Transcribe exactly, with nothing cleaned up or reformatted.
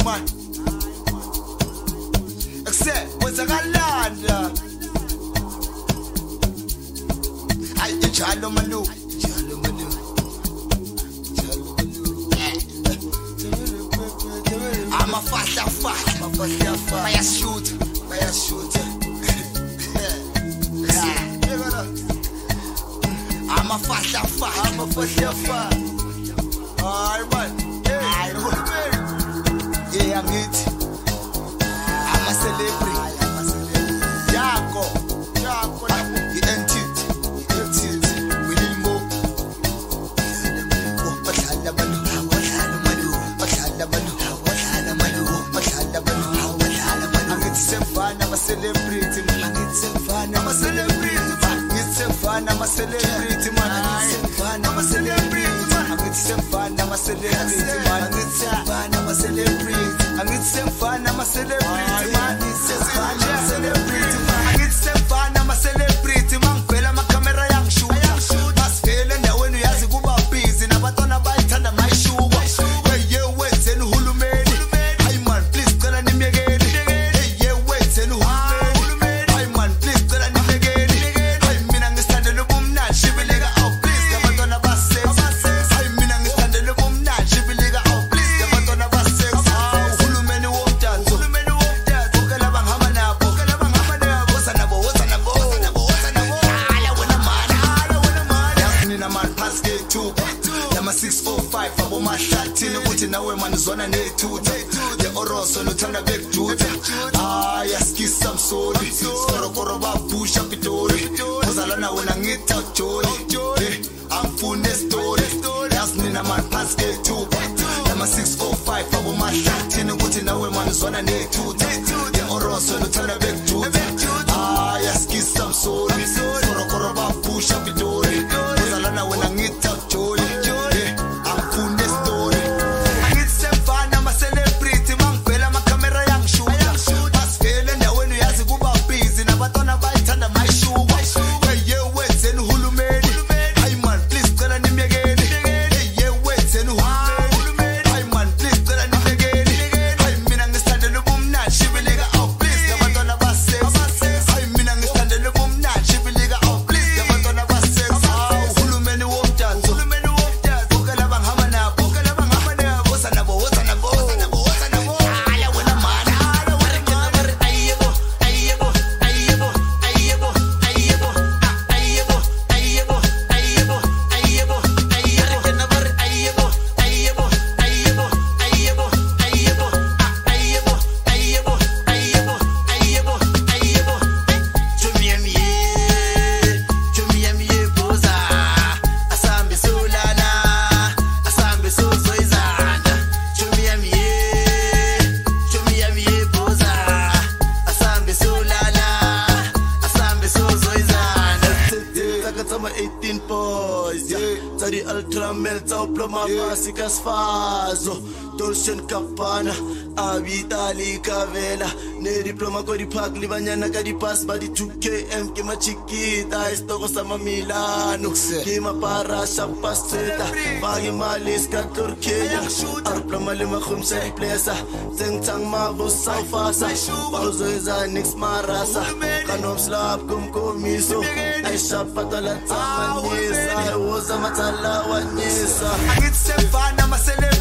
man. Except was a galanda. I did Chalo Manu. Chalo Manu. Chalo Manu. I'm a faster fast. I'm a faster fast. Fire shoot. Fire shoot. I'm a faster fast. I'm a faster fast. Alright, man. Hey, yeah, I'm it. I'm a celebrity. I'm a celebrity. Jaco. Jaco. The entity. The entity. We need more. What's the manu? What's the manu? What's the manu? What's the manu? What's the manu? What's the manu? I'm it's a fan. I'm a celebrity. I'm it's a fan. I'm a celebrity. It's a fan. I'm a celebrity. Man, I'm a celebrity. I'm it's a fan. I'm a celebrity. Man, it's a fan. I'm a celebrity. I'm it's a fan. I'm a celebrity. Man, it's a fan. I'm a celebrity. Man, it's a fan. I'm a celebrity. Man, fella, my camera young shoot. Mas fella, now when you ask go about busy, na batona bite and my shoe. Hey, yeah, wait, and who made it? Hey, man, please tell him again. Hey, yeah, wait, and who made it? Hey, man, please tell him again. Hey, me nang stand in the boom now. She be like, oh, please, the batona bass. Hey, me nang stand in the boom now. She be like, oh, please, the batona bass. Who many walk that? Who many walk that? Bokala bang hamana, bokala bang hamana. What's an abo? What's an abo? What's an abo? What's an abo? Ala wena man, ala wena man. Yasni na man pass gate two. Nama six four five. Abo ma thirty. Nukuti na we man zona ne two. The oroso no tanda back to. Ah, yaski some sorry. Skoro koro ba push up itori. Kozala na wena ngita chori. I'm full story. Yasni na man pass gate two. Nama six four five. Abo ma thirty. Nukuti na we man zona ne two. The oroso no tanda back to. Ah, yaski some sorry. Skoro koro ba push up itori. Kozala na wena ngita chori. I'm full story. I'm it's a fan. I'm a celebrity. Man, fella, my camera young shoot. Mas fella, now when you ask go about busy, na batona bite and my shoe. Hey, yeah, wait, and who made it? Hey, man, please tell him again. Hey, yeah, wait, and who made it? Hey, man, please tell him again. Hey, me nang stand in the boom now. She be like, oh, please, the batona bass. Hey, me nang stand in the boom now. She be like, oh, please, the batona bass. Who many walk that? Who many walk that? Bokala bang hamana, bokala bang hamana. What's an abo? What's an abo? What's an abo? What's an abo? Ala wena man, ala wena man. Ayebo, ayebo, ayebo, ayebo, ayebo, ayebo, ayebo, ayebo, ayebo, ayebo. Kena bar ayebo, ayebo, ayebo, ayebo, ayebo, ayebo, ayebo, ayebo, ayebo, ayebo. Chumiemie, chumiemie boza. Asambe solana, asambe sozoizana. Chumiemie, chumiemie boza. Asambe solana, asambe sozoizana. Takatama eighteen boys, yeah. Tari ultra melta ploma basikas fazo. Dolce Gabbana, Abitali Cavella, ne diploma go di park, Libanyana Gadi pass by the two K M, Kima Chiquita, Estogo Sama Milano, Kima Para, Shampasteta, Bagimalis, Turkey, Arploma Lima Humse, Plesa, Zentang Mavo, Saufasa, Pauzo is a Nix Marasa, Kanom Slap, Kumko Miso, I shop Patalata, I was a Matala, one yes. It's a fan, I'm a celebrity.